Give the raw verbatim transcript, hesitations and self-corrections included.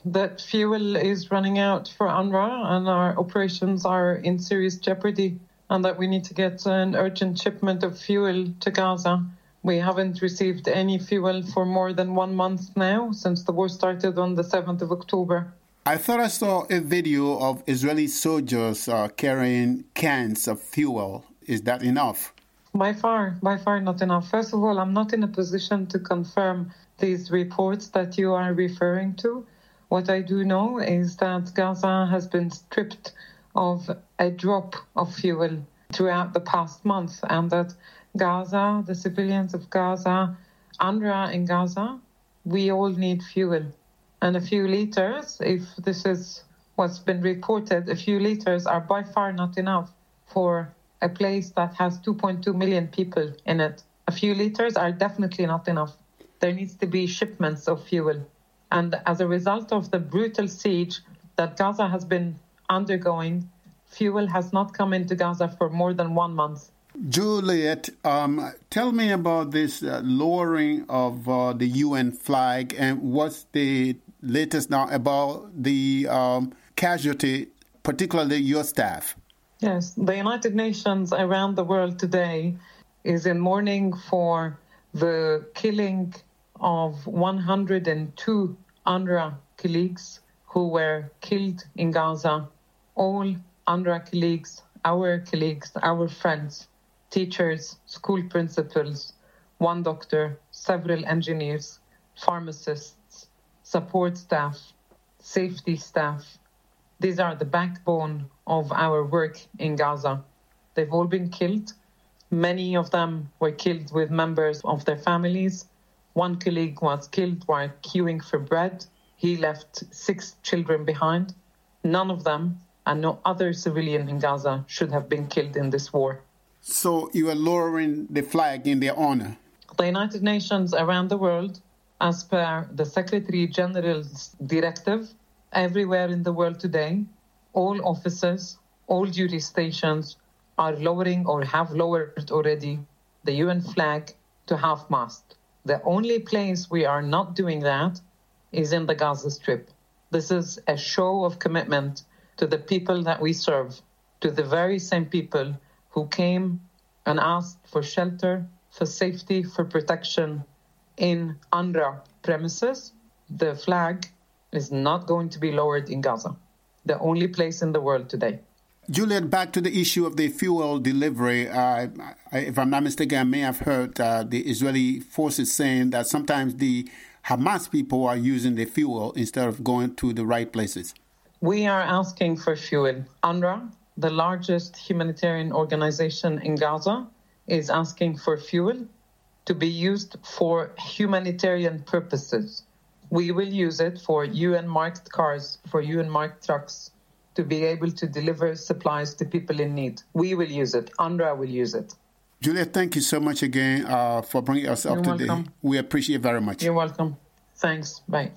that fuel is running out for UNRWA and our operations are in serious jeopardy, and that we need to get an urgent shipment of fuel to Gaza. We haven't received any fuel for more than one month now, since the war started on the seventh of October. I thought I saw a video of Israeli soldiers uh, carrying cans of fuel. Is that enough? By far, by far not enough. First of all, I'm not in a position to confirm these reports that you are referring to. What I do know is that Gaza has been stripped of a drop of fuel throughout the past month, and that Gaza, the civilians of Gaza, UNRWA in Gaza, we all need fuel. And a few liters, if this is what's been reported, a few liters are by far not enough for a place that has two point two million people in it. A few liters are definitely not enough. There needs to be shipments of fuel. And as a result of the brutal siege that Gaza has been undergoing, fuel has not come into Gaza for more than one month. Juliet, um, tell me about this uh, lowering of uh, the U N flag, and what's the latest now about the um, casualty, particularly your staff? Yes, the United Nations around the world today is in mourning for the killing of one hundred two UNRWA colleagues who were killed in Gaza. All UNRWA colleagues, our colleagues, our friends, teachers, school principals, one doctor, several engineers, pharmacists, support staff, safety staff. These are the backbone of our work in Gaza. They've all been killed. Many of them were killed with members of their families. One colleague was killed while queuing for bread. He left six children behind. None of them and no other civilian in Gaza should have been killed in this war. So you are lowering the flag in their honor? The United Nations around the world, as per the Secretary General's directive, everywhere in the world today, all officers, all duty stations are lowering or have lowered already the U N flag to half-mast. The only place we are not doing that is in the Gaza Strip. This is a show of commitment to the people that we serve, to the very same people who came and asked for shelter, for safety, for protection in UNRWA premises. The flag is not going to be lowered in Gaza, the only place in the world today. Juliet, back to the issue of the fuel delivery. Uh, I, if I'm not mistaken, I may have heard uh, the Israeli forces saying that sometimes the Hamas people are using the fuel instead of going to the right places. We are asking for fuel. UNRWA, the largest humanitarian organization in Gaza, is asking for fuel to be used for humanitarian purposes. We will use it for U N-marked cars, for U N-marked trucks, to be able to deliver supplies to people in need. We will use it. UNRWA will use it. Juliet, thank you so much again uh, for bringing us up You're to date. welcome. We appreciate it very much. You're welcome. Thanks. Bye.